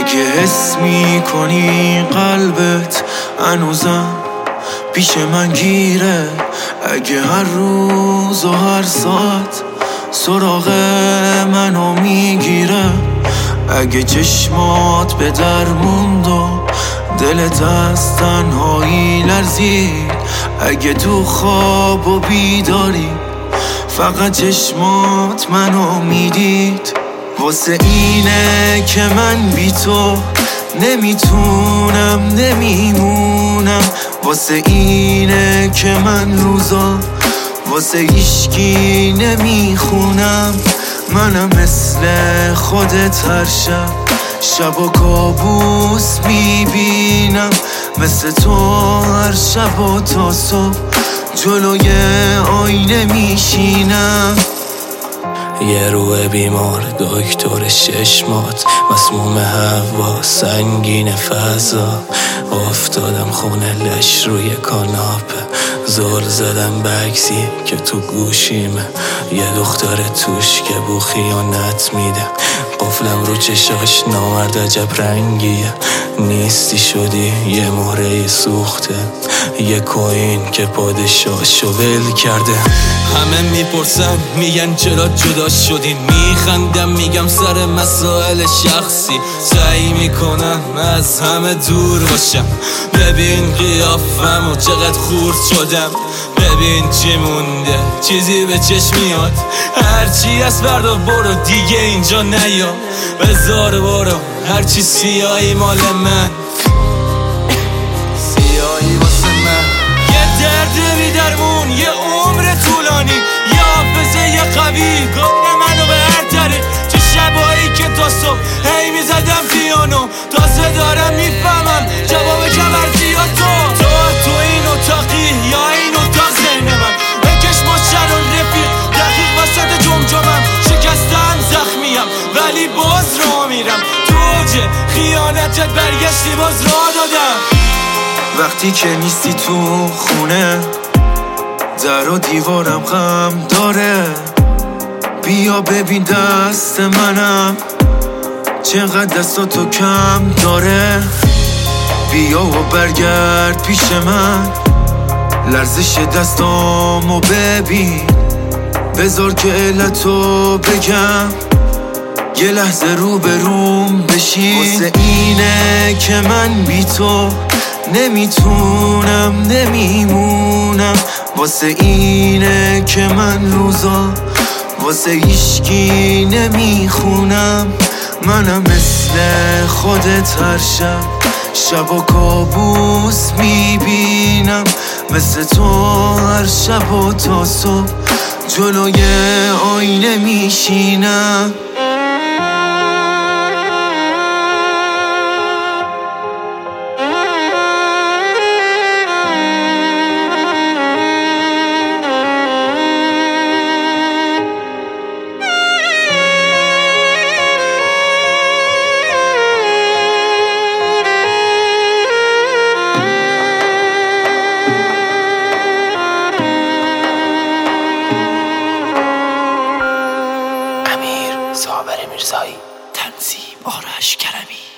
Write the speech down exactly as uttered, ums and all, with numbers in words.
اگه حس میکنی قلبت هنوزم پیش من گیره، اگه هر روز و هر ساعت سراغ منو میگیره، اگه چشمات به در موند و دلت از تنهایی لرزید، اگه تو خواب و بیداری فقط چشمات منو میدید، واسه اینه که من بی تو نمیتونم نمیمونم، واسه اینه که من روزا واسه هیچکی نمیخونم، منم مثل خودت هر شب شب و کابوس میبینم، مثل تو هر شب و تا صبح جلوی آینه میشینم. یه روح بیمار دکتر ششمات، مسموم هوا سنگین فضا، افتادم خونه لش روی کاناپه، زل زدم بکسی که تو گوشیمه، یه دختر توش که بو خیانت میده، قفلم رو چشاش نامرد عجب رنگیه، نیستی شدی یه مهره سوخته، یه کوین که پادشاهشو ول کرده. همه میپرسن میگن چرا جدا شدین، میخندم میگم سر مسائل شخصی، سعی میکنم از همه دور باشم، ببین قیافم و چقدر خورد شدم، ببین چی مونده چیزی به چشم میاد، هرچی از بردا برو دیگه اینجا نیا، بذار برو هرچی سیاهی مال من، سیاهی واسه من، یه درد بی درمون یه عمر طولانی، یه حافظه یه قوی گفته منو به هر طریق، چه شبایی که تا صبح هی میزدم پیانو، تازه دارم میفهمم جواب کمرزی ها تو تو تو این اتاقی یا این اتاق ذهن من، بکش مشتر و رفیق دقیق وسط جمجمم، شکستم زخمیم ولی باز را میرم، تو اوج خیانتت برگشتی باز را دادم. وقتی که نیستی تو خونه در و دیوارم غم داره، بیا ببین دست منم چقدر دستاتو کم داره، بیا و برگرد پیش من لرزش دستامو ببین، بذار که علتو بگم یه لحظه رو به روم بشین، واسه اینه که من بی تو نمیتونم نمیمونم، واسه اینه که من روزا واسه هیچکی نمیخونم، منم مثل خودت هر شب شب و کابوس میبینم، مثل تو هر شب و تا صبح جلوی آینه میشینم. صابر میرزایی، تنظیم آرش کرمی.